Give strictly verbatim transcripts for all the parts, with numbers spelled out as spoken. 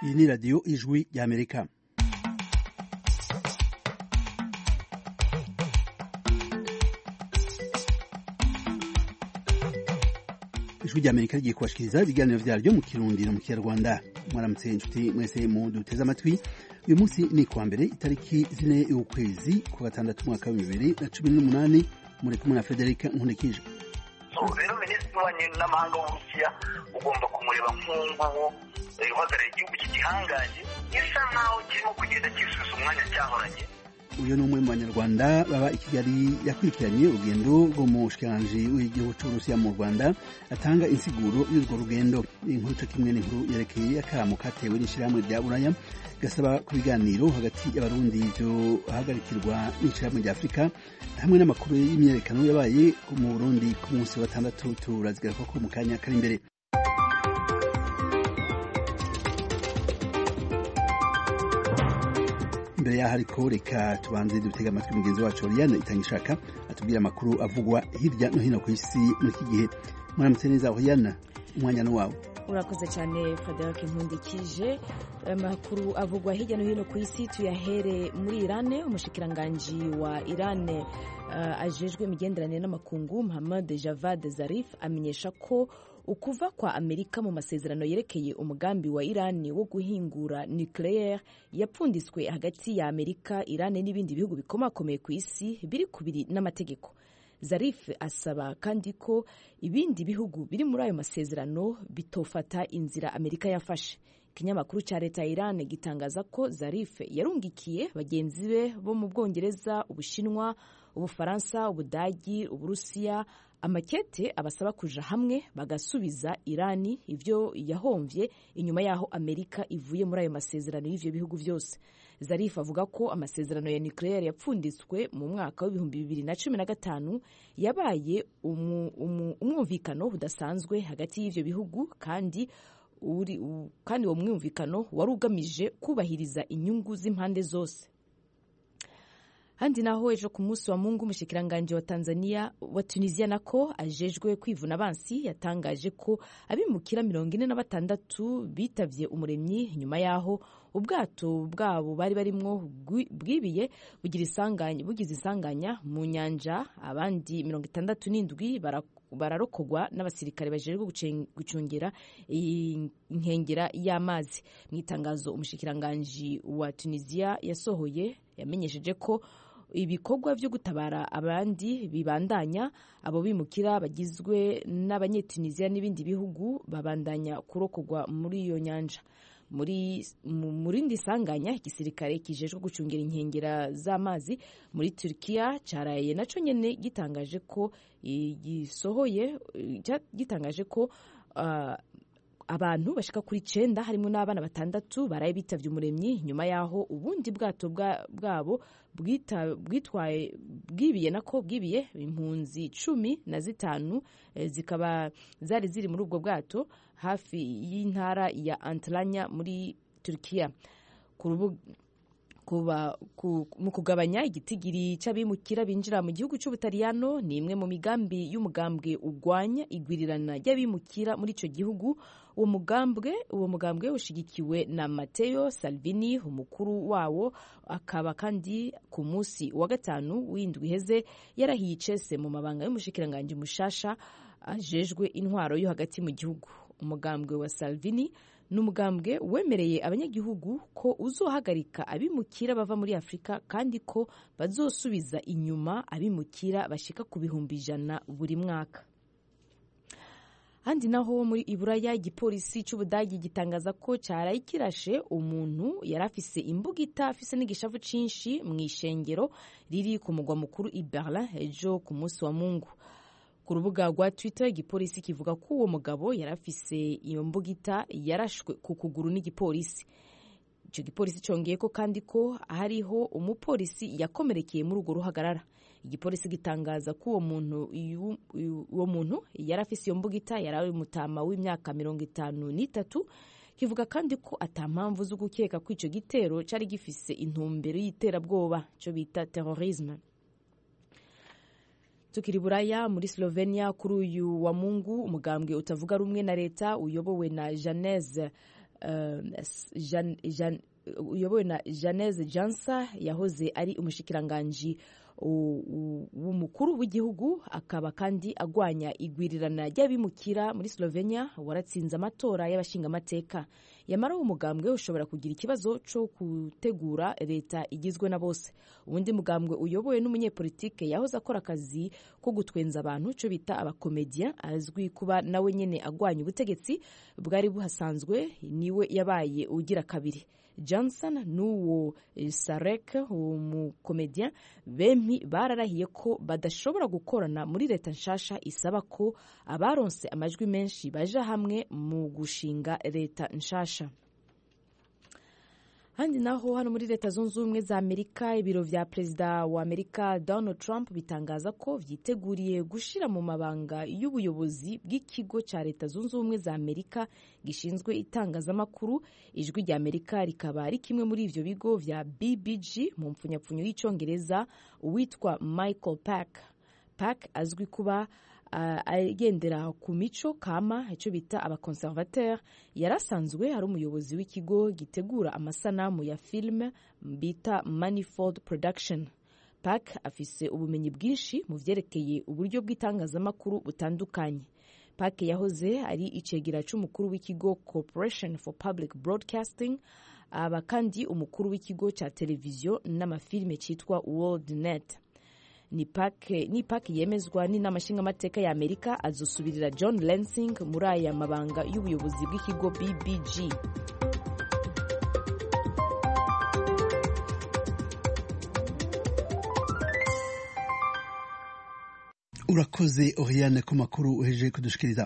Iyi ni radiyo ijwi ry'Amerika. Ijwi ry'Amerika rigiye kubashikiriza ibiganiro vyaryo mu Kirundi no mu Kinyarwanda. Mwaramutse inshuti mwese mu duteze amatwi. Uyu munsi ni kuwa mbere itariki zine y'ukwezi kwa gatandatu mwaka wa bibiri na cumi n'umunani. Muri kumwe na Frederic Nkundikije. Rero minisitiri w'ububanyi n'amahanga w'Uburusiya ugomba kumureba nk'uwo uhagarariye igihugu cy'igihangange gisa naho kirimo kugenda cyisubiza umwanya cyahoranye. Uyu ni umwe mu banyarwanda baba i Kigali yakurikiranye urugendo rw'umushikiranganji w'igihugu cy'Uburusiya mu Rwanda atanga insiguro y'urwo rugendo. Inkuru co kimwe n'inkuru yerekeye akamo katewe n'ishirahamwe rya Buraya gasaba ku biganiro hagati y'abarundi byo hagarikirwa n'ishirahamwe rya Afurika hamwe n'amakuru y'imyerekano yabaye mu Burundi ku munsi wa gatandatu. Turazigara ko mu kanya kari imbere. Imbere yaho ariko reka tubanze dutega amatwi mugenzi wacu Oriane Itangishaka atubwira amakuru avugwa hirya no hino ku isi muri iki gihe. Mwaramutse neza Oriane, umwanya no wawe. Urakoze cyane Frederic Nkundikije. Amakuru avugwa hirya no hino ku isi tuyahere muri Iran. Umushikiranganji wa Iran uh, ajejwe imigenderanire n'amakungu Mohammad Javad Zarif amenyesha ko ukuva kwa Amerika mu masezerano yerekeye umugambi wa Iran wo guhingura nucleaire yapfunditswe hagati ya Amerika, Iran n'ibindi bihugu bikomakomeye ku isi biri kubiri n'amategeko. Zarif asaba kandi ko ibindi bihugu biri muri ayo masezerano bitofata inzira Amerika yafashe. Ikinyamakuru cya leta ya Iran gitangaza ko Zarif yarungikiye bagenzi be bo mu Bwongereza, Ubushinwa, Ubufaransa, Ubudagi, Uburusiya amakete abasaba kuja hamwe bagasubiza Irani ivyo yahomvye inyuma yaho Amerika ivuye muri ayo masezerano y'ivyo bihugu vyose. Zarif avuga ko amasezerano ya nucleaire yapfunditswe mu mwaka w'ibihumbi bibiri na cumi na gatanu yabaye umwumvikano budasanzwe hagati y'ivyo bihugu kandi uri u, kandi uwo mwumvikano wari ugamije kubahiriza inyungu z'impande zose. Handi naho ejo ku munsi wa Mungu umushikiranganji wa Tanzania wa Tunisia nako ajejwe kwivuna abansi yatangaje ko abimukira mirongo ine na batandatu bitavye umuremyi nyuma yaho ubwato bwabo bari barimwo bwibiye bugira isanganya bugize isanganya mu nyanja. Abandi mirongo itandatu n'indwi bararokogwa n'abasirikare bajejwe gucungera inkengera y'amazi. Mu itangazo umushikiranganji wa Tunisia yasohoye yamenyesheje ko ibikorwa byo gutabara abandi bibandanya. Abo bimukira bagizwe n'abanyetunisia n'ibindi bihugu babandanya kurokogwa muri iyo nyanja. Muri murindi sanganya igisirikare kijejwe gucungira inkengera z'amazi muri Turkiya caraye naco nyene gitangaje ko gisohoye gitangaje ko uh, abantu bashika kuri cenda harimo n'abana batandatu baraye bitavye umuremyi nyuma yaho ubundi bwato bwabo bwita bwitwaye bwibiye nako bwibiye impunzi cumi na zitanu e, zikaba zari ziri muri ubwo bwato hafi y'intara ya Antalya muri Turkiya. Kuba mu kugabanya igitigiri c'abimukira binjira mu gihugu c'Ubutaliyano ni imwe mu migambi y'umugambwe ugwanya igwirirana ry'abimukira muri ico gihugu. Uwo mugambwe uwo mugambwe ushigikiwe na Matteo Salvini, umukuru wawo akaba kandi ku munsi wa gatanu w'indwi heze yarahiye icese mu mabanga y'umushikiranganje mushasha ajejwe intwaro yo hagati mu gihugu. Umugambwe wa Salvini n'umugambwe wemereye abanyagihugu ko uzohagarika abimukira bava muri Afrika kandi ko bazosubiza inyuma abimukira bashika ku bihumbi ijana buri mwaka. Handi naho muri Iburaya igipolisi c'Ubudagi gitangaza ko caraye kirashe umuntu yarafise imbugita afise n'igishavu cinshi mu ishengero riri ku mugwa mukuru i Berlin ejo ku munsi wa Mungu. Ku rubuga rwa Twitter igipolisi kivuga ko uwo mugabo yarafise iyo mbugita yarashwe ku kuguru n'igipolisi. Ico gipolisi congeye ko kandi ko hariho umupolisi yakomerekeye muri urwo ruhagarara. Igipolisi gitangaza ko uwo muntu uwo muntu yarafise iyo mbugita yari mutama w'imyaka mirongo itanu n'itatu. Kivuga kandi ko atampamvu zo gukeka ko ico gitero cari gifise intumbero y'iterabwoba cyo bita terrorisme. Tukiri Buraya muri Slovenia kuri uyu wa Mungu umugambwe utavuga rumwe na leta uyobowe na Janez uyobowe na Janez Jansa yahoze ari umushikiranganji w'umukuru w'igihugu, akaba kandi agwanya igwirirana ry'abimukira muri Slovenia, waratsinze amatora y'abashingamateka. Yamara umugambwe ushobora kugira ikibazo cyo gutegura leta igizwe na bose. Ubundi mugambwe uyobowe n'umunyepolitike yahoze akora akazi ko gutwenza abantu cyo bita abakomedia, azwi kuba nawe nyene agwanya ubutegetsi bwari buhasanzwe, niwe yabaye ugira kabiri. Johnson n'uwo Sarek umukomedia bempi bararahiye ko badashobora gukorana muri leta nshasha isaba ko abaronse amajwi menshi baja hamwe mu gushinga leta nshasha. Handi naho hano muri leta zunze ubumwe za Amerika, ibiro vya perezida wa Amerika Donald Trump bitangaza ko vyiteguriye gushira mu mabanga y'ubuyobozi bw'ikigo ca leta zunze ubumwe za Amerika gishinzwe itangazamakuru. Ijwi rya Amerika rikaba ari kimwe muri ivyo bigo vya B B G mu mpfunyapfunyo y'icongereza. Uwitwa Michael Pack Pack azwi kuba agendera uh, ku mico kama, icyo bita abakonservateur, yarasanzwe ari umuyobozi w'ikigo gitegura amasanamu ya film bita Manifold Production. Pack afise ubumenyi bwinshi mu vyerekeye uburyo bw'itangazamakuru butandukanye. Pack yahoze ari icegera c'umukuru w'ikigo Corporation for Public Broadcasting, aba kandi umukuru w'ikigo ca televiziyo n'amafilme citwa WorldNet. Ni Pack ni Pack yemezwa n'inama nshingamateka ya Amerika azosubirira John Lansing muri aya mabanga y'ubuyobozi bw'ikigo B B G. Urakoze Oriane ku makuru uheje kudushikiriza.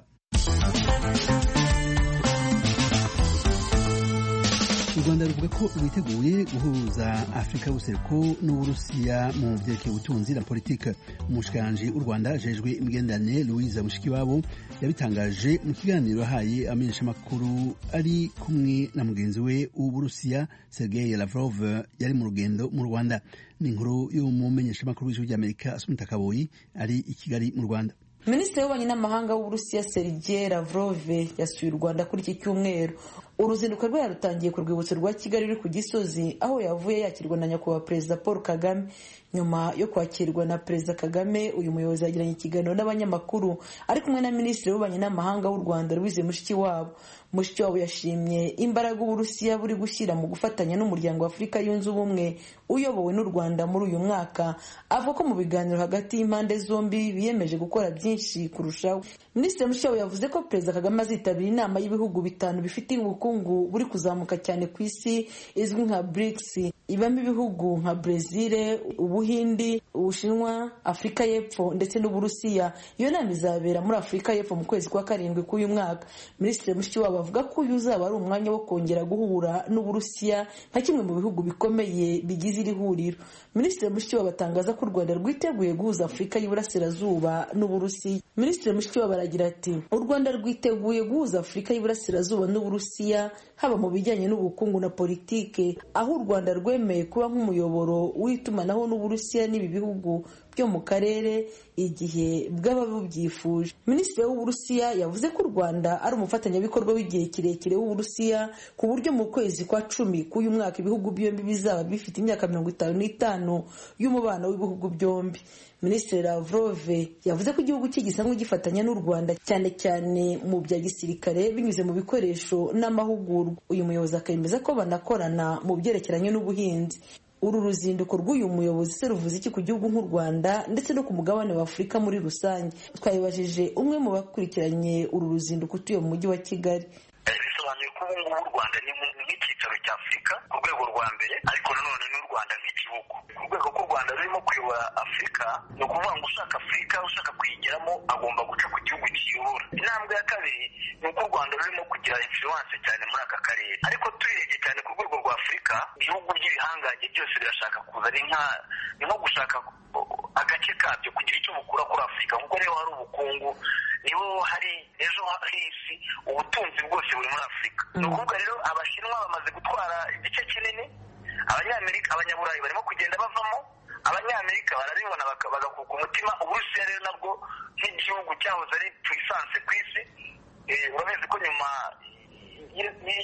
U Rwanda ruvuga ko rwiteguye guhuza Afrika y'ubuseruko n'Uburusiya mu vyerekeye ubutunzi na politike. Umushikiranganji w'u Rwanda ajejwe imigenderanire Louise Mushikiwabo yabitangaje mu kiganiro yahaye amenyeshamakuru ari kumwe na mugenzi we w'Uburusiya Sergei Lavrov yari mu rugendo mu Rwanda. Ni inkuru y'umumenyeshamakuru w'ijwi ry'Amerika Asumta Kaboyi ari i Kigali mu Rwanda. Minisitiri w'ububanyi n'amahanga w'Uburusiya Sergei Lavrov yasuye u Rwanda kuri iki cyumweru. Uruzinduko rwe yarutangiye ku rwibutso rwa Kigali ruri ku Gisozi, aho yavuye yakirwa na nyakubahwa Perezida Paul Kagame. Nyuma yo kwakirwa na Perezida Kagame, uyu muyobozi yagiranye ikiganiro n'abanyamakuru ari kumwe na Minisitiri w'ububanyi n'amahanga w'u Rwanda Louise Mushikiwabo. Mushikiwabo yashimye imbaraga Uburusiya buri gushyira mu gufatanya n'umuryango wa Afurika yunze ubumwe uyobowe n'u Rwanda muri uyu mwaka. Avuga ko mu biganiro hagati y'impande zombi biyemeje gukora byinshi kurushaho. Minisitiri Mushikiwabo yavuze ko Perezida Kagame azitabira inama y'ibihugu bitanu bifite ubukungu buri kuzamuka cyane ku isi izwi nka BRICS, ibamo ibihugu nka Brazil, Ubuhindi, Ubushinwa, Afurika y'Epfo ndetse n'Uburusiya. Iyo nama izabera muri Afurika y'Epfo mu kwezi kwa karindwi k'uyu mwaka. Minisitiri Mushikiwabo avuga ko uyu uzaba ari umwanya wo kongera guhura n'Uburusiya nka kimwe mu bihugu bikomeye bigize iri huriro. Minisitiri Mushikiwabo atangaza ko u Rwanda rwiteguye guhuza Afurika y'Iburasirazuba n'Uburusiya. Minisitiri Mushikiwabo aragira ati: u Rwanda rwiteguye guhuza Afurika y'Iburasirazuba n'Uburusiya haba mu bijyanye n'ubukungu na politike, aho u Rwanda rwemeye kuba nk'umuyoboro w'itumanaho n'Uburusiya n'ibi bihugu byo mu karere igihe bwaba bubyifuje. Minisitiri w'Uburusiya yavuze ko u Rwanda ari umufatanyabikorwa w'igihe kirekire w'Uburusiya, ku buryo mu kwezi kwa cumi k'uyu mwaka ibihugu byombi bizaba bifite imyaka mirongo itanu n'itanu y'umubano w'ibihugu byombi. Minisitiri Lavrov yavuze ko igihugu cye gisanzwe gifatanya n'u Rwanda cyane cyane mu bya gisirikare binyuze mu bikoresho n'amahugurwa. Uyu muyobozi akemeza ko banakorana mu byerekeranye n'ubuhinzi. Uru ruzinduko rw'uyu muyobozi se ruvuze iki ku gihugu nk'u Rwanda ndetse no ku mugabane wa Afurika muri rusange? Twabibajije umwe mu bakurikiranye uru ruzinduko utuye mu mujyi wa Kigali. Bisobanuye ko ubu ngubu u Rwanda ni nk'icyicaro cya Afurika ku rwego rwa mbere, ariko nanone n'u Rwanda nk'igihugu. Ku rwego ko u Rwanda rurimo kuyobora Afurika, ni ukuvuga ngo ushaka Afurika ushaka kuyigeramo agomba guca ku gihugu kiyobora. Intambwe ya kabiri ni uko u Rwanda rurimo kugira influence cyane muri aka karere, ariko tuyirebye cyane ku rwego rwa Afurika, ibihugu by'ibihangange byose birashaka kuza. Ni nko gushaka agace kabyo kugira icyo bukura kuri Afurika, kuko niho hari ubukungu, niho hari ejo h'isi, ubutunzi bwose buri muri Afurika. Ni ukuvuga rero Abashinwa bamaze gutwara igice kinini, Abanyamerika, Abanyaburayi barimo kugenda bavamo, Abanyamerika barabibona bagakuka umutima. Uburusiya rero nabwo nk'igihugu cyahoze ari puissance ku isi, urabizi ko nyuma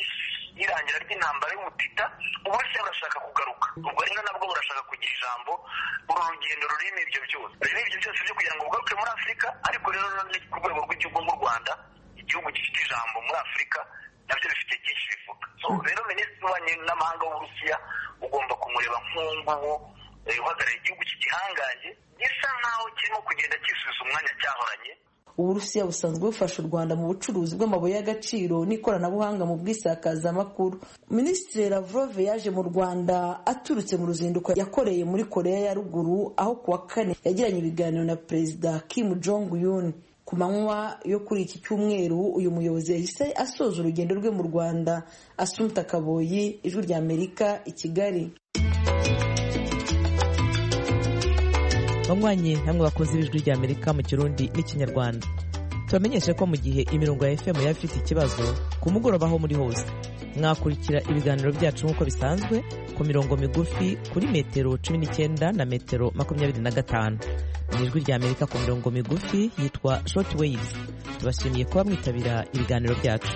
y'irangira ry'intambara y'umutita uburusiya burashaka kugaruka ubwo rero nabwo burashaka kugira ijambo uru rugendo rurimo ibyo byose rero ibyo byose byo kugira ngo bugaruke muri Afurika ariko rero ku rwego rw'igihugu nk'u Rwanda igihugu gifite ijambo muri Afurika nabyo bifite byinshi bivuga so rero minisitiri w'ububanyi n'amahanga w'Uburusiya ugomba kumureba nk'uwo uhagarariye igihugu cy'igihangange gisa nkaho kirimo kugenda cyisubiza umwanya cyahoranye. Uburusiya busanzwe bufasha u Rwanda mu bucuruzi bw'amabuye y'agaciro n'ikoranabuhanga mu bwisakazamakuru. Minisitiri Lavrov yaje mu Rwanda aturutse mu ruzinduko yakoreye muri Korea ya Ruguru aho kuwa kane yagiranye ibiganiro na Perezida Kim Jong Un. Ku manywa yo kuri iki cyumweru uyu muyobozi yahise asoza urugendo rwe mu Rwanda. Assumpta Kaboyi, Ijwi rya Amerika, i Kigali. banywanyi namwe bakunze ibijwi rya Amerika mu Kirundi n'Ikinyarwanda. Tubamenyeshe ko mu gihe imirongo ya F M yaba ifite ikibazo ku mugoroba aho muri hose mwakurikira ibiganiro byacu nk'uko bisanzwe ku mirongo migufi kuri metero cumi n'icyenda na metero makumyabiri na gatanu. Mu Ijwi rya Amerika ku mirongo migufi yitwa short waves. Tubashimiye kuba mwitabira ibiganiro byacu.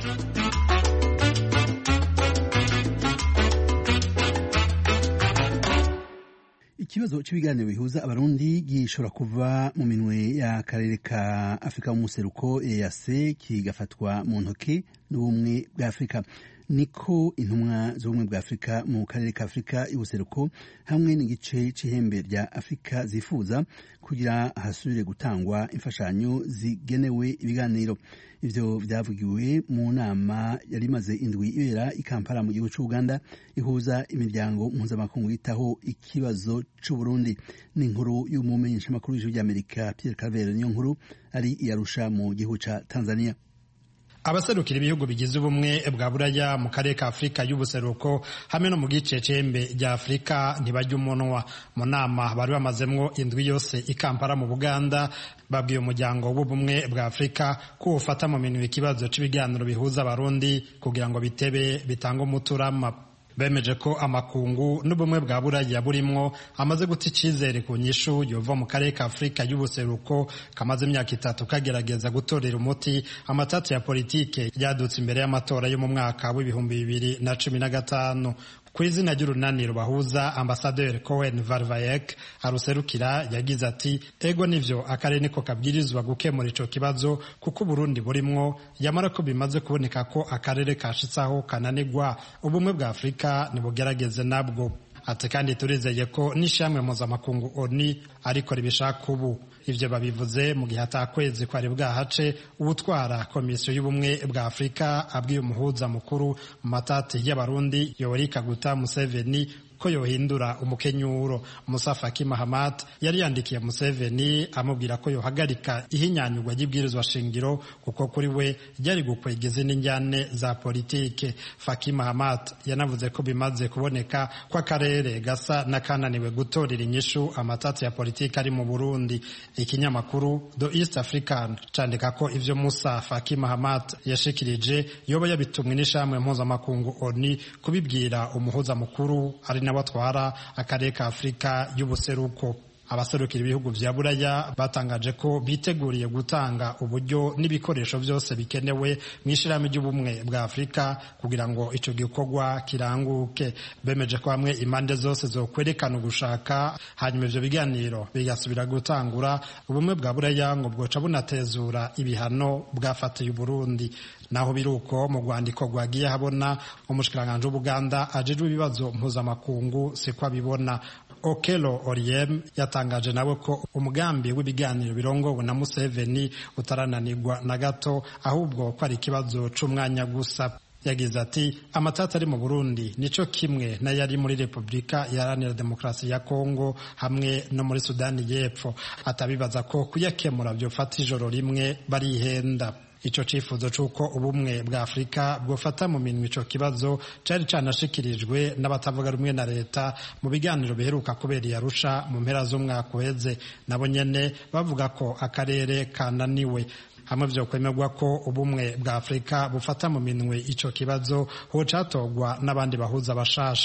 Ikibazo cy'ibiganiro bihuza abarundi gishobora kuva mu minwe ya karere ka Afrika y'umuseruko E A C kigafatwa mu ntoke n'ubumwe bwa Afrika. Niko intumwa z'ubumwe bwa Afrika mu karere ka Afrika y'ubuseruko hamwe n'igice c'ihembe rya Afrika zifuza kugira hasubire gutangwa imfashanyo zigenewe ibiganiro. Ivyo vyavugiwe mu nama yari maze indwi ibera i Kampala mu gihugu c'Uganda ihuza imiryango mpuzamakungu yitaho ikibazo c'u Burundi. Ni inkuru y'umumenyeshamakuru w'Ijwi ry'Amerika Pierre Claver niyo nkuru ari i Arusha mu gihugu ca Tanzania. Abaserukira ibihugu bigize ubumwe bwa Buraya mu karere ka Afrika y'ubuseruko hamwe no mu gice c'embe rya Afrika ntibajya umunwa. Mu nama bari bamazemwo indwi yose i Kampala mu Buganda babwiye umuryango w'ubumwe bwa Afrika ko ufata mu minwe ikibazo c'ibiganiro bihuza abarundi kugira ngo bitebe bitanga umuturama. Bemeje ko amakungu n'ubumwe bwa Buraya burimwo amaze guta icizere ku nyishu yova mu karere ka Afrika y'ubuseruko kamaze imyaka itatu kagerageza gutorera umuti amatatu ya politike yadutse imbere y'amatora yo mu mwaka w'ibihumbi bibiri na cumi na gatanu. Kw'izina ry'urunani rubahuza Ambassadeur Cohen Varvayek aruserukira yagize ati ego nivyo akarere niko kabwirizwa gukemura ico kibazo kuko Burundi burimwo yamara ko bimaze kuboneka ko akarere kashitsaho kananigwa ubumwe bwa Afrika nibugerageze nabwo. Ati kandi turizeye ko n'ishamwe mpuzamakungu O N U ariko ribishaka ubu. Ivyo babivuze mu gihe atakwezi kwari bwahace ubutwara komisiyo y'ubumwe bwa Afrika abwiye umuhuza mukuru mu matati y'abarundi Yoweri Kaguta Museveni ko yohindura umukenyuro. Musa Faki Mahamat yari yandikiye Museveni amubwira ko yohagarika ihinyanyurwa ry'ibwirizwa shingiro kuko kuri we ryari gukwegeza n'injyane za politike. Faki Mahamat yanavuze ko bimaze kuboneka ko akarere gasa nakananiwe gutorera inyishu amatati ya politike ari mu Burundi. Ikinyamakuru The East African candika ko ivyo Musa Faki Mahamat yashikirije yoba yabitumwe n'ishamwe mpuzamakungu O N U kubibwira umuhuza mukuru ari n'abatwara akarere ka Afrika y'ubuseruko. Abaserukira ibihugu vya Buraya batangaje ko biteguriye gutanga uburyo n'ibikoresho byose bikenewe mw'ishirahamwe ry'ubumwe bwa Afrika kugira ngo ico gikorwa kiranguke. Bemeje ko hamwe impande zose zokwerekana ugushaka hanyuma ivyo biganiro bigasubira gutangura ubumwe bwa Buraya ngo bwoca bunatezura ibihano bwafatiye Burundi. Naho biruko mu rwandiko rwagiye habona umushikiranganje w'Ubuganda ajejwe ibibazo mpuzamakungu sikwa bibona. Okello Oryem yatangaje nawe ko umugambi w'ibiganiro birongowe na Museveni utarananirwa na gato ahubwo ko ari ikibazo c'umwanya gusa. Yagize ati amatata ari mu Burundi nico kimwe na yari muri Republika Iharanira Demokarasi ya Kongo hamwe no muri Sudani y'Epfo. Atabibaza ko kuyakemura byofata ijoro rimwe barihenda. Ico cifuzo c'uko ubumwe bwa Afrika bwofata mu minwe ico kibazo cari canashikirijwe n'abatavuga rumwe na leta mu biganiro biheruka kubera i Arusha mu mpera z'umwaka uheze. Nabo nyene bavuga ko akarere kananiwe. Hamwe vyo kwemerwa ko ubumwe bwa Afrika bufata mu minwe ico kibazo ho catogwa n'abandi bahuza bashasha.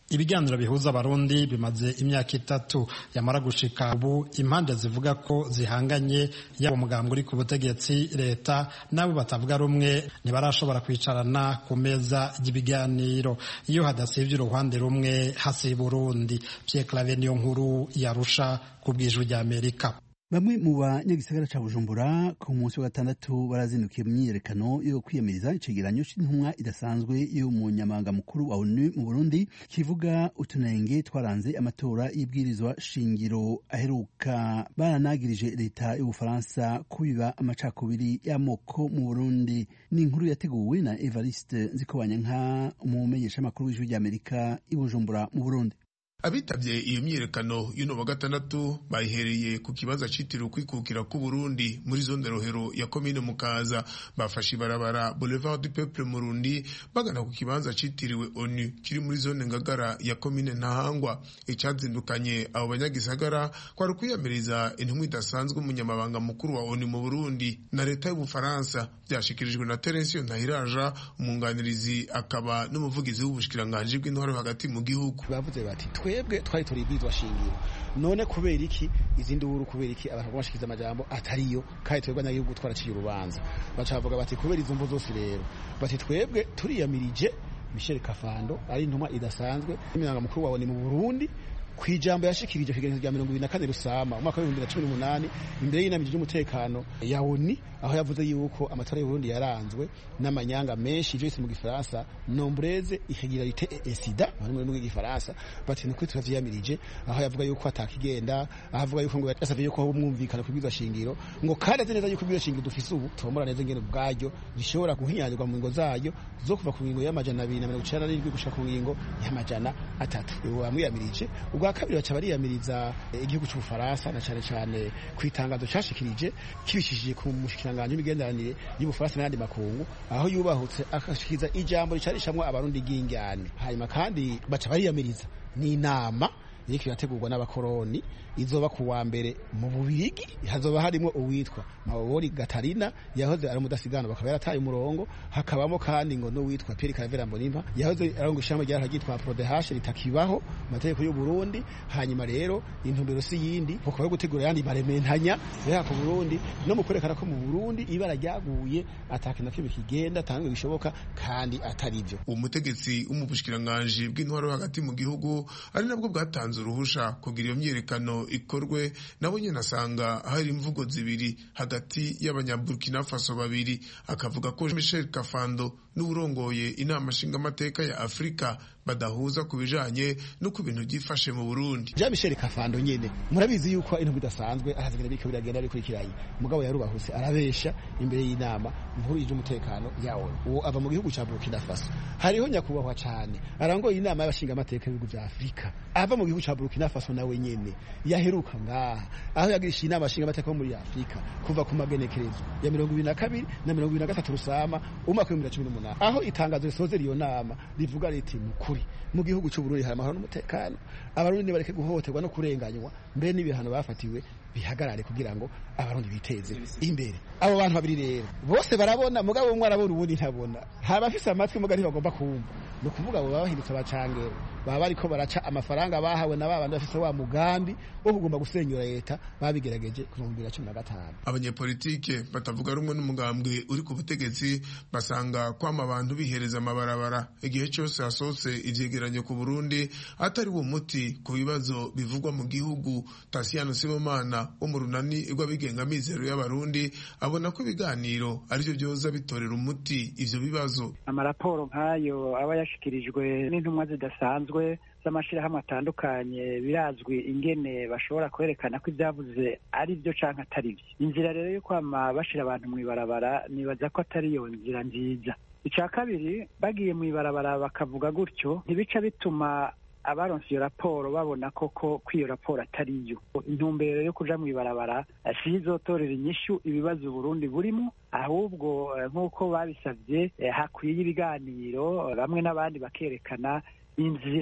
ibiganiro bihuza abarundi bimaze imyaka itatu yamara gushika ubu impande zivuga ko zihanganye yaba umugambwe uri ku butegetsi leta nabo batavuga rumwe ntibarashobora kwicarana ku meza y'ibiganiro iyo hadasivye uruhande rumwe hasiba urundi. Pierre Claver niyo nkuru yarusha ku bw'ijwi rya Amerika. Bamwe mu banyagisagara ca Bujumbura ku munsi wa gatandatu barazindukiye mu myiyerekano yo kwiyamiriza icegeranyo c'intumwa idasanzwe yo mu nyamabanga mukuru wa ONU mu Burundi kivuga utunenge twaranze amatora y'ibwirizwa shingiro aheruka. Baranagirije leta y'Ubufaransa kubiba amacakubiri y'amoko mu Burundi. Ni inkuru yateguwe na Evariste Nzikobanyanka, umumenyesha makuru w'ijwi ry'Amerika i Bujumbura mu Burundi. Abitabye iyo myiyerekano y'uno wa gatandatu bayihereye ku kibanza citiriwe kwikukira ku Burundi muri zone Rohero ya komine Mukaza. Bafashe ibarabara Boulevard du Peuple Murundi bagana ku kibanza citiriwe ONU kiri muri zone Ngagara ya komine Ntahangwa. Icazindukanye abo banyagisagara kwari kwiyamiriza intumwa idasanzwe umunyamabanga mukuru wa ONU mu Burundi na leta y'Ubufaransa. Byashikirijwe na Terence Ntahiraja, umunganirizi akaba n'umuvugizi w'ubushikiranganje bw'intwaro hagati mu gihugu. Bavuze bati twebwe twari turi ibwirizwa shingiro, none kubera iki izindi uru kubera iki abantu bashikiza amajambo atariyo kandi twebwe n'agihugu twaraciye urubanza. Bacavuga bati kubera izo mvo zose rero bati twebwe turiyamirije Michel Kafando ari intumwa idasanzwe y'imyanga mukuru wawe ni mu Burundi kwijambo yashikirije kigenzo rya mirongo ibiri na kane Rusama umwaka wa bibiri na cumi n'umunani imbere y'inama y'umutekano ya ONU, aho yavuze yuko amatora y'u Burundi yaranzwe n'amanyanga menshi ivyo mu Gifaransa nombreze irrégularité et sida muri mu Gifaransa. Bati nuko turavyiyamirije, aho yavuga yuko atakigenda, avuga yuko ngo yasavye yuko umwumvikana ku bwiza shingiro ngo kandi azi neza yuko bwiza shingiro dufise ubu tomora neza ngene bwaryo rishobora guhinyanirwa mu ngo zayo zo kuva ku ngingo y'amajana abiri na mirongo icenda n'indwi gushika ku ngingo y'amajana atatu. Uwo bamwiyamirije. Ubwa kabiri baca bariyamiriza igihugu cy'Ubufaransa na cyane cyane kwitangazo cyashikirije kibishishije ku mushikiranganje w'imigenderanire y'Ubufaransa n'andi makungu, aho yubahutse akashikiza ijambo ricarishamwe abarundi gingane. Hanyuma kandi baca bariyamiriza ni inama iriko irategurwa n'abakoroni izoba ku wa mbere mu Bubirigi, hazoba harimo uwitwa Mawori Gatarina yahoze ari mudasigana bakaba yarataye umurongo, hakabamo kandi ngo no witwa Pierre Claver Mbonimpa yahoze arongo ishamba rya hagitwa Prodehash ritakibaho amategeko y'u Burundi. Hanyuma rero intumbero si yindi kuko yo gutegura yandi barementanya ya ku Burundi no mu kwerekana ko mu Burundi ibara ryaguye atakina kibi kigenda tangwe bishoboka kandi atari byo. Umutegetsi w'umubushikiranganje bw'intwaro hagati mu gihugu ari nabwo bwatanze uruhusha kugira iyo myiyerekano ikorwe, nabo nyene asanga hari imvugo zibiri hagati y'abanyaburkina Faso babiri. Akavuga ko Michel Kafando n'urongoye inama nshingamateka ya Afrika badahuza ku bijanye no ku bintu byifashe mu Burundi. Jean Michel Kafando nyene murabizi yuko intu bidasanzwe ahazigera biko biragenda bikurikiranye, mugabo yarubahuse arabesha imbere y'inama nkuru y'umutekano yawo uwo ava mu gihugu ca Burkina Faso. Hariho nyakubahwa cyane arangoye inama y'abashingamateka y'ibihugu bya Afrika ava mu gihugu ca Burkina Faso nawe nyene yaheruka ngaha aho yagirisha inama y'abashingamateka muri Afrika kuva ku magenekerezo ya mirongo ibiri na kabiri na mirongo ibiri na gatatu Rusama umwaka wa bibiri na cumi n'umunani, aho itangazo risoze iyo nama rivuga riti mukuri mu gihugu cy'u Burundi hari amahoro n'umutekano, abarundi bareke guhohoterwa no kurenganywa, mbere n'ibihano bafatiwe bihagarare kugira ngo abarundi biteze imbere. Abo bantu babiri rero bose barabona, mugabo umwe arabona ubundi ntabona, haba afise amatwi mugari bagomba kumva. No kuvuga abo babahindutse abacangero baba bariko baraca amafaranga bahawe na babandi bafise wa mugambi wo kugomba gusenyura leta babigerageje ku bihumbi bibiri na cumi na gatanu. Abanyepolitike batavuga rumwe n'umugambwe uri ku butegetsi basanga kwama abantu bihereza amabarabara igihe cyose hasose ivyegeranyo ku Burundi atari wo muti ku bibazo bivugwa mu gihugu. Tasiano Sibomana wo mu runani rw'abigenga mizero y'abarundi abona ko ibiganiro arivyo byoza bitorera umuti ivyo bibazo. Amaraporo nk'ayo aba yashikirijwe n'intumwa zidasanzwe z'amashirahamwe atandukanye birazwi ingene bashobora kwerekana ko ibyavuze ari byo canke atari byo. Inzira rero yo kwama bashira abantu mw'ibarabara nibaza ko atari yo nzira nziza. Ica kabiri bagiye mw'ibarabara bakavuga gutyo ntibica bituma abaronse iyo raporo babona koko ko iyo raporo atari yo. Intumbero yo kuja mw'ibarabara si izotorera inyishu ibibazo Burundi burimo, ahubwo nk'uko babisavye hakwiye ibiganiro bamwe n'abandi bakerekana inzira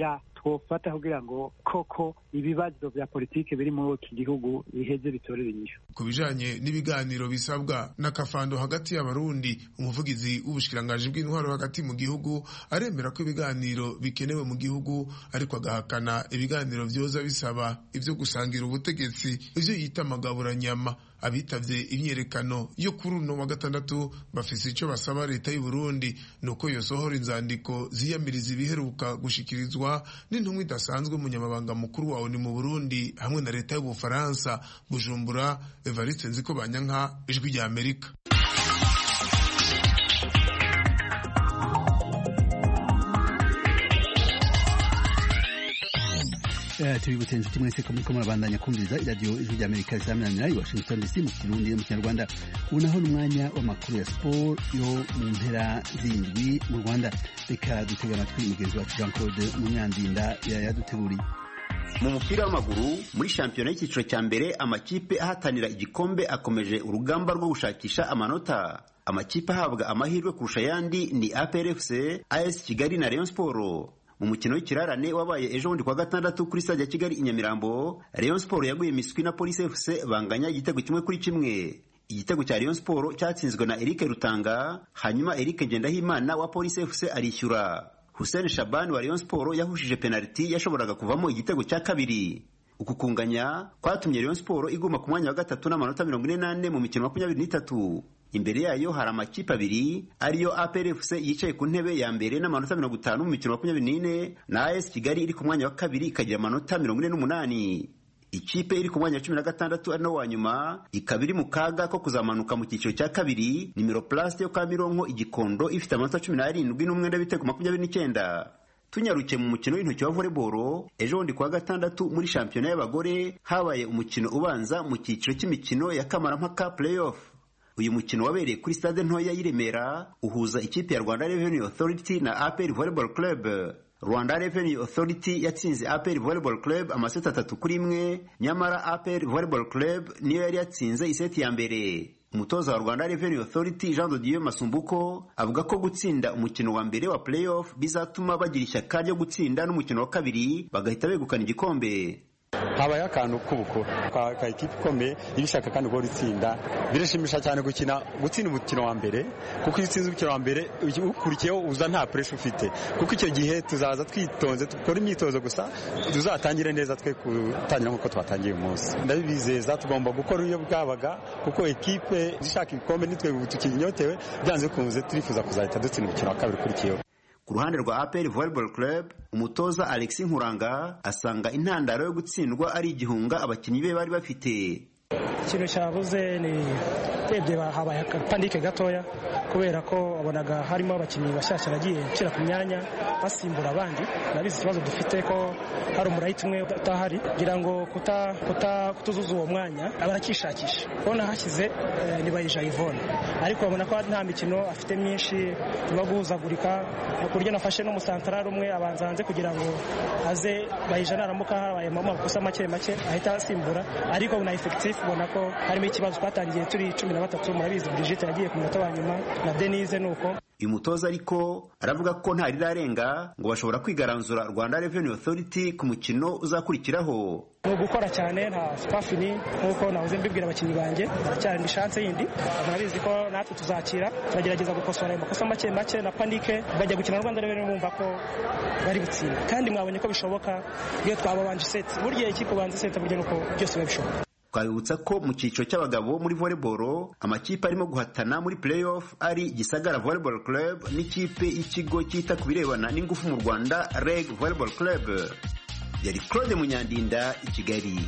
twofata kugira ngo koko ibibazo vya politike biri muri iki gihugu biheze bitorere inyishu. Ku bijanye n'ibiganiro bisabwa n'akafando hagati y'abarundi, umuvugizi w'ubushikiranganji bw'intwaro hagati mu gihugu aremera ko ibiganiro bikenewe mu gihugu, ariko agahakana ibiganiro vyoza bisaba ivyo gusangira ubutegetsi, ivyo yita amagaburanyama. Abitavye imyerekano yo kuri uno wa gatandatu bafise ico basaba leta y'u Burundi, nuko yosohora inzandiko ziyamiriza ibiheruka gushikirizwa n'intumwa idasanzwe umunyamabanga mukuru wa O N U mu Burundi hamwe na leta y'Ubufaransa. Bujumbura, Evariste Nzikobanyanka, Ijwi rya Amerika. tubibutse inshuti mwese ko muriko murabandanya kumviriza iradiyo Ijwi rya Amerika risamirana i Washington D C mu Kirundi no mu Kinyarwanda. Ubu naho n'umwanya w'amakuru ya sport yo mu mpera z'indwi mu Rwanda. Reka dutega amatwi mugenzi wacu Jean Claude Munyandinda yaduteguriye. Mu mupira w'amaguru muri shampiyona y'icyiciro cya mbere, amakipe ahatanira igikombe akomeje urugamba rwo gushakisha amanota. Amakipe ahabwa amahirwe kurusha ayandi ni A P R F C, A S Kigali na Rayon Sport. Mu mukino w'ikirarane wabaye ejo bundi kwa gatandatu kuri stade ya Kigali i Nyamirambo, Rayon Sport yaguye miswi na Police F C banganya igitego kimwe kuri kimwe. Igitego cya Rayon Sport cyatsinzwe na Eric Rutanga, hanyuma Eric Ngendahimana wa Police F C arishyura. Hussein Shaban wa Rayon Sport yahushije penalty yashoboraga kuvamo igitego cya kabiri. Uku kunganya kwatumye Rayon Sport iguma ku mwanya wa gatatu n'amanota mirongo ine n'ane mu mikino makumyabiri n'itatu. Imbere yayo hari amakipe abiri ariyo A P R F C yicaye ku ntebe ya mbere n'amanota mirongo itanu mu mikino makumyabiri n'ine, na A S Kigali iri ku mwanya wa kabiri ikagira amanota mirongo ine n'umunani. Ikipe iri ku mwanya wa cumi na gatandatu ari no wa nyuma ikaba iri mu kaga ko kuzamanuka mu cyiciro cya kabiri, nimero Plast yo Kamironko Igikondo ifite amanota cumi n'arindwi n'umwenda w'ibitego makumyabiri n'icyenda. Tunyarukiye mu mukino w'intoki wa volleyball, ejo bundi kwa gatandatu muri shampiyona y'abagore habaye umukino ubanza mu cyiciro cy'imikino ya kamarampaka playoff. Uyu mukino wabereye kuri stade ntoya y'i Remera uhuza ikipe ya Rwanda Revenue Authority na A P R Volleyball Club. Rwanda Revenue Authority yatsinze A P R Volleyball Club amaseti atatu kuri imwe, nyamara A P R Volleyball Club niyo yari yatsinze iseti ya mbere. Umutoza wa Rwanda Revenue Authority Jean de Dieu Masumbuko avuga ko gutsinda umukino wa mbere wa playoff bizatuma bagira ishyaka ryo gutsinda n'umukino wa kabiri bagahita begukana igikombe. Habaye akantu k'ubukuru ka ikipe ikomeye ibishaka kandi go ritsinda, birashimisha cyane gukina gutsinda umukino wa mbere, kuko iyo utsinze umukino wa mbere ukurikiyeho uza nta pressure ufite, kuko icyo gihe tuzaza twitonze dukora imyitozo gusa tuzatangire neza twe kutangira nk'uko twatangiye uyu munsi. Ndabizeza tugomba gukora iyo bwabaga, kuko ekipe zishaka ibikombe nitwe tukinyotewe byanze kunze turifuza kuzahita dutsinda umukino wa kabiri ukurikiyeho. Ku ruhande rwa A P R Volleyball Club, umutoza Alexis Nkuranga asanga intandaro yo gutsindwa ari igihunga abakinnyi be bari bafite. Ikintu cyabuze ni twebwe habaye akapandike gatoya, kubera ko wabonaga harimo abakinnyi bashyashya bagiye gukira ku myanya basimbura abandi. Nabizi ikibazo dufite ko hari umurayiti umwe utahari, kugira ngo kuta kuta kutuzuza uwo mwanya abarakishakisha. Bona hashyize eh, ni Bayija Yvonne, ariko babona ko nta mikino afite myinshi no guhuzagurika, kurya nafashe no musantarari umwe abanza hanze kugira ngo aze Bayija naramuka habaye mu makosa make make ahita asimbura, ariko na effective bona ko harimo ikibazo. Twatangiye turi cumi na batatu, murabizi Brigitte yagiye ku munota wa nyuma na Denise nuko. Uyu mutoza ariko aravuga ko nta rirarenga ngo bashobora kwigaranzura Rwanda Revenue Authority ku mukino uzakurikiraho. Ni ugukora cyane nta spafini nkuko nahoze mbibwira abakinnyi banjye, cyane ndi chance yindi. Murabizi ko natwe tuzakira, turagerageza gukosora amakosa make make na panike bajya gukina Rwanda Revenue bumva ko bari gutsinda, kandi mwabonye ko bishoboka iyo twababanje set. Burya ikipe banze set burya nuko byose babishoboka. Twabibutsa ko mu cyiciro cy'abagabo muri volleyball amakipe arimo guhatana muri playoff ari Gisagara Volleyball Club n'ikipe y'ikigo cyita ku birebana n'ingufu mu Rwanda Reg Volleyball Club. Yari Claude Munyandinda i Kigali.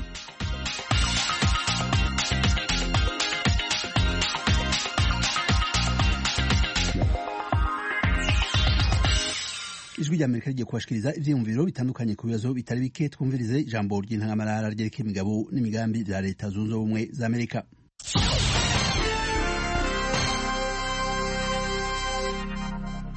Ijwi rya Amerika rigiye kubashikiriza ivyiyumviro bitandukanye ku bibazo bitari bike. Twumvirize ijambo ry'intangamarara ryerekeye imigabo n'imigambi bya Leta Zunze Ubumwe za Amerika.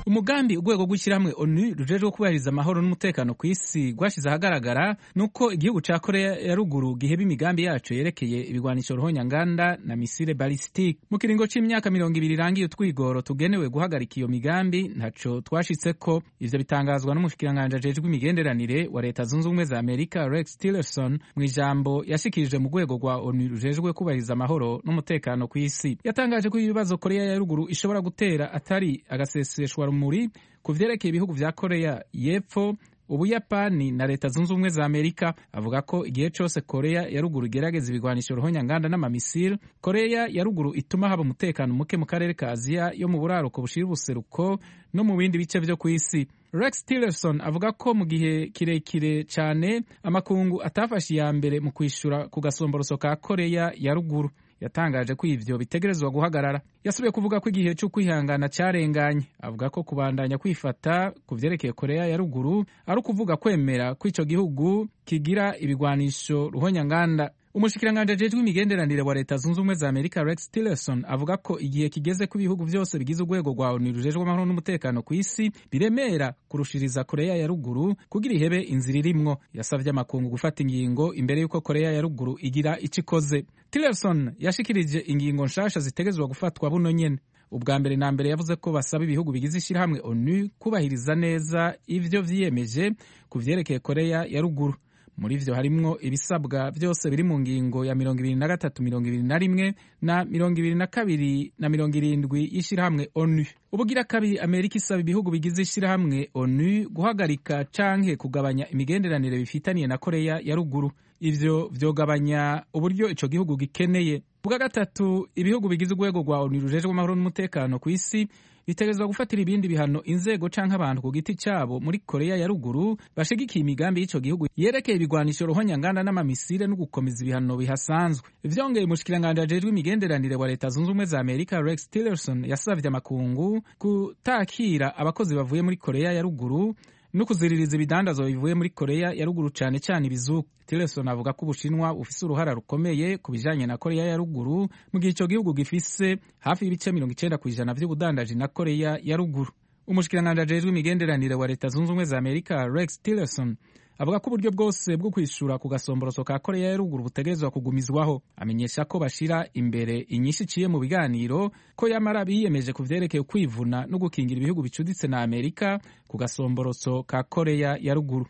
umugambi urwego rw'ishyirahamwe onu rujejwe kubahiriza amahoro n'umutekano ku isi rwashyize ahagaragara nuko igihugu ca Korea ya ruguru giheba imigambi yaco yerekeye ibigwanisho ruhonyanganda na misile balistike. Mu kiringo c'imyaka mirongo ibiri irangiye utwigoro tugenewe guhagarika iyo migambi ntaco twashitseko. Ivyo bitangazwa n'umushikiranganji ajejwe imigenderanire wa leta zunze ubumwe za Amerika Rex Tillerson mu ijambo yashikirije mu rwego rwa onu rujejwe kubahiriza amahoro n'umutekano ku isi. Yatangaje ko ibibazo Korea ya ruguru ishobora gutera atari agaseseshwa rumuri ku vyerekeye ibihugu vya Korea y'Epfo, Ubuyapani na leta zunze ubumwe za Amerika. Avuga ko igihe cose Korea ya ruguru igerageza ibigwanisho ruhonyanganda n'amamisile, Korea ya ruguru ituma haba umutekano muke mu karere ka Aziya yo mu buraruko bushira ubuseruko no mu bindi bice vyo ku isi. Rex Tillerson avuga ko mu gihe kirekire cane amakungu atafashe iya mbere mu kwishura ku gasomboroso ka Korea ya ruguru. Yatangaje ko ivyo bitegerezwa guhagarara. Yasubiye kuvuga ko igihe cyo kwihangana carenganye. Avuga ko kubandanya kwifata ku vyerekeye Korea ya ruguru ari ukuvuga kwemera ko ico gihugu kigira ibigwanisho ruhonyanganda. Umushikiranganje ajejwe imigenderanire wa leta zunze ubumwe za Amerika Rex Tillerson avuga ko igihe kigeze ko ibihugu vyose bigize urwego rwa onu rujejwe amahoro n'umutekano ku isi biremera kurushiriza Korea ya ruguru kugira ihebe inzira irimwo. Yasavye amakungu gufata ingingo imbere yuko Korea ya ruguru igira ico ikoze. Tillerson yashikirije ingingo nshasha zitegezwa gufatwa buno nyene. Ubwa mbere na mbere yavuze ko basaba ibihugu bigize ishyirahamwe onu kubahiriza neza ivyo vyiyemeje ku vyerekeye Korea ya ruguru. Muri vyo harimwo ibisabwa vyose biri mu ngingo ya mirongo ibiri na gatatu mirongo ibiri na rimwe na mirongo ibiri na kabiri na mirongo irindwi y'ishirahamwe onu. Ubugira kabiri Amerika isaba ibihugu bigize ishirahamwe onu guhagarika canke kugabanya imigenderanire bifitaniye na Korea ya ruguru. Ivyo vyogabanya uburyo ico gihugu gikeneye. Ubwa gatatu ibihugu bigize urwego rwa onu rujejwe amahoro n'umutekano ku isi bitegerezwa gufatira ibindi bihano inzego canke abantu ku giti cabo muri Korea ya ruguru bashigikiye imigambi y'ico gihugu yerekeye ibigwanisho ruhonyanganda n'amamisile no gukomeza ibihano bihasanzwe. Vyongeye umushikiranganje ajejwe imigenderanire wa leta zunze ubumwe za Amerika Rex Tillerson yasavye amakungu kutakira abakozi bavuye muri Korea ya ruguru no kuziririza ibidandazwa bivuye muri Korea ya ruguru cane cane ibizuku. Tillerson avuga ko Ubushinwa bufise uruhara rukomeye ku bijanye na Korea ya ruguru mu gihe ico gihugu gifise hafi y'ibice mirongo icenda kw'ijana vy'ubudandaji na Korea ya ruguru. Umushikiranganje ajejwe imigenderanire wa leta zunze ubumwe za Amerika Rex Tillerson avuga ko uburyo bwose bwo kwishura ku gasomboroso ka Korea ya ruguru butegerezwa kugumizwaho. Amenyesha ko bashira imbere inyinshi iciye mu biganiro ko yamara biyemeje ku vyerekeye kwivuna no gukingira ibihugu bicuditse na Amerika ku gasomboroso ka Korea ya ruguru.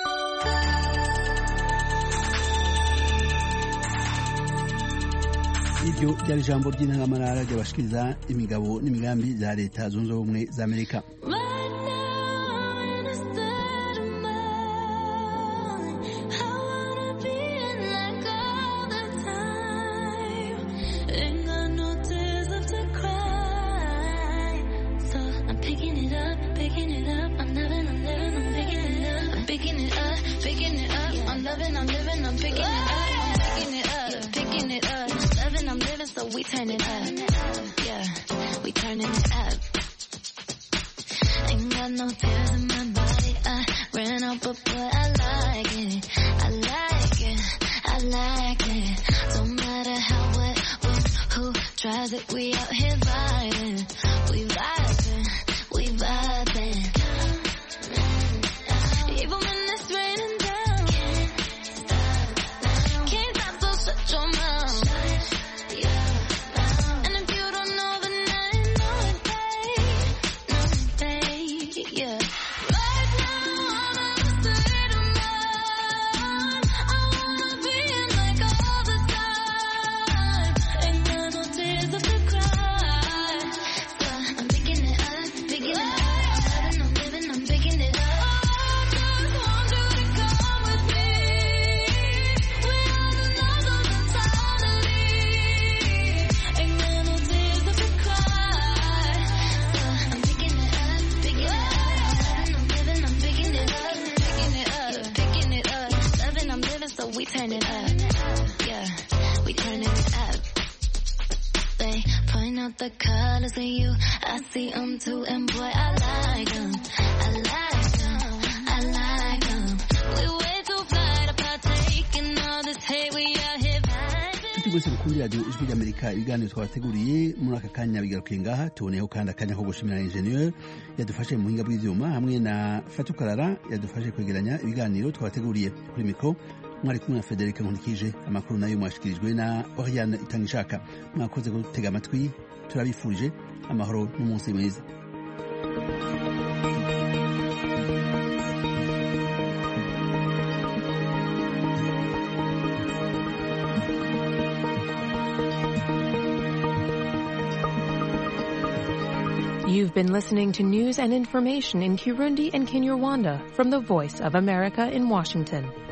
Iryo ryari ijambo ry'intangamarara ry'abashikiriza imigabo n'imigambi za leta zunze ubumwe za Amerika. We turn it up, yeah, we turning it up. Ain't got no tears in my body, I ran out, but boy, I like it, I like it, I like it. Don't matter how, what, when, who tries it, we out here vibing, we vibing, we vibing. Even when it's raining down, can't stop, so shut your mouth. We turn it up, yeah, we turn it up. They point out the colors in you, I see them too, and boy, I like them, I like them, I like them. We way too fly to partake in all this hate, we out here vibing. inshuti mwese mukundira radiyo ijwi ry'amerika ibiganiro twabateguriye muri aka kanya bigarukiye ngaha tuboneyeho kandi akanya ko gushimira injeniyeri yadufashe mu buhinga bw'ivyuma hamwe na fatukarara yadufashe kwegeranya ibiganiro twabateguriye. Kuri mikoro mwari kumwe na Frederic Nkulikije, amakuru nayo mwashikirijwe na Oriane Itangishaka. Mwakoze gutega amatwi, turabifurije amahoro n'umunsi mwiza. You've been listening to news and information in Kirundi and Kinyarwanda from the Voice of America in Washington.